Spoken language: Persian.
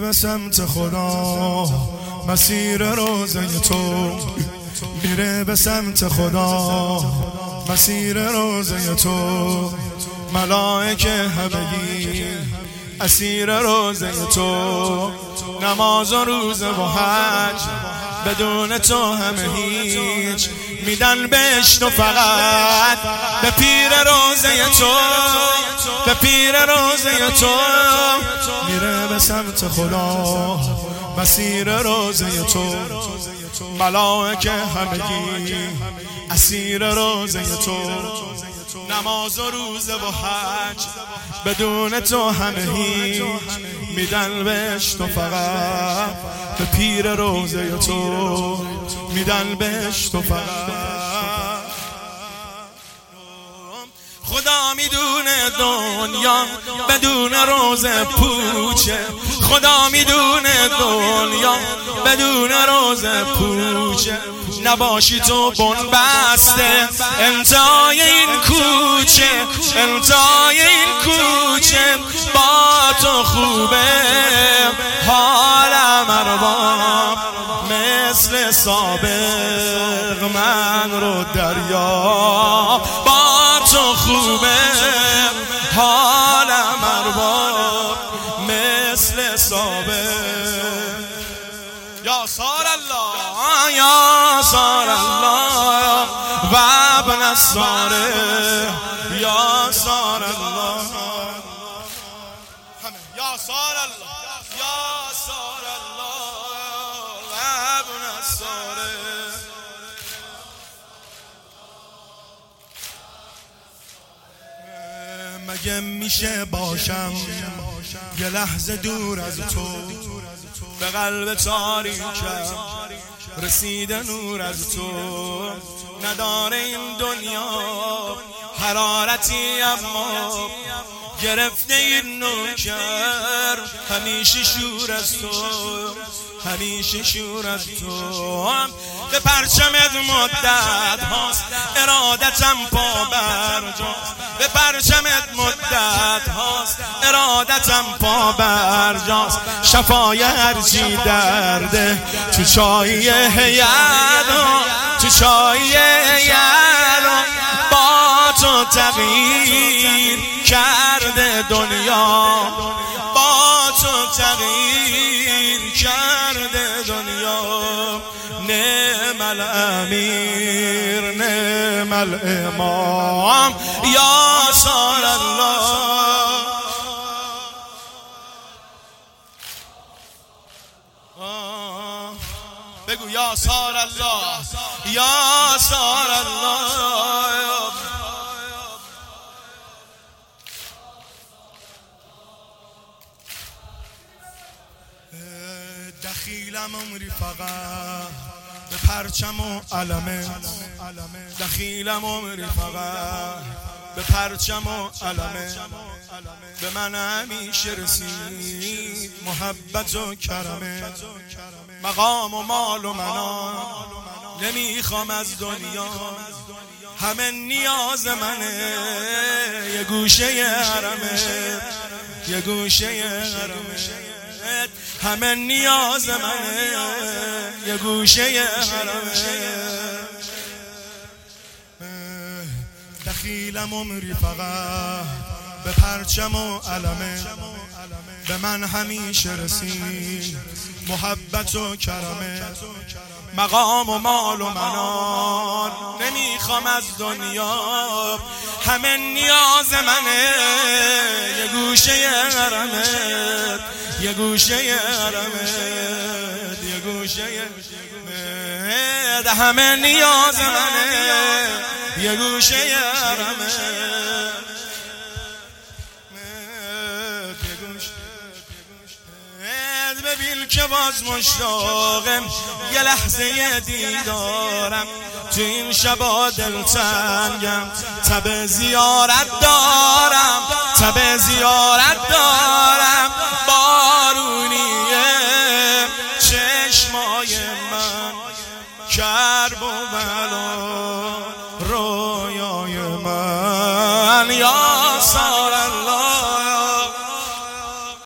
به سمت خدا، مسیر روزه تو میره به سمت خدا، مسیر روزه تو. ملائکه همگی اسیر روزه تو، نماز و روزه و حج بدون تو همه هیچ، میدن بهشت و فقط به پیر روزه تو، به پیر روزه تو. میره به سمت خدا، مسیر روزه تو. ملائکه همگی اسیر روزه تو، نماز و روزه و حج بدون تو همه هیچ، میدن بهشت و فقط به پیر روزه تو، میدن بهشت و فقط. خدا میدونه دنیا بدون روزه پوچه، خدا میدونه دنیا بدون روزه پوچه. نباشی تو بن بسته انتهای این کوچه، انتهای این کوچه. با تو خوبه حالم ارباب، مثل سابق من رو دریا. با تو خوبه حالم ارباب، مثل سابق. یا سار الله یا سار الله و ابن الساره، یا سار الله یا سار الله یا سار الله و ابن الساره. مگه میشه باشم یه لحظه دور از تو، به قلب تاریکم رسیده نور از تو. نداره این دنیا حرارتی اما گرفته این نوکر همیشه شور از تو، همیشه شور از تو. به پرچمت مدت هاست ارادتم پا برجاست، به پرچمت مدت هاست ارادتم پا برجاست. شفای هرچی درده تو چایی هیالا، تو چایی هیالا. با تو تغییر کرده دنیا، با تو تغییر کرده دنیا. نعم الامیر نعم الامام یا سار الله. بگو یا سار الله یا سار الله. دخیلم عمری فقط به پرچم و علمه، دخیلم عمری فقط به پرچم و علمه. به من همیشه رسید محبت و کرمه، مقام و مال و منان نمیخوام از دنیا. همه نیاز منه یه گوشه حرمه، یه گوشه حرمه. همه نیاز منه یه گوشه حرمه. دخیلم عمری فقط به پرچم و علمه، به من همیشه رسید محبت و کرمه. مقام و مال و منان نمیخوام از دنیا. همه نیاز منه یه گوشه حرمه، یه گوشه حرمه، یه گوشه. همه نیاز منه یه گوشه حرمه. ببین که باز مشتاقم یه لحظه دیدارم، تو این شبا دلتنگم تب زیارت دارم، تب زیارت دارم.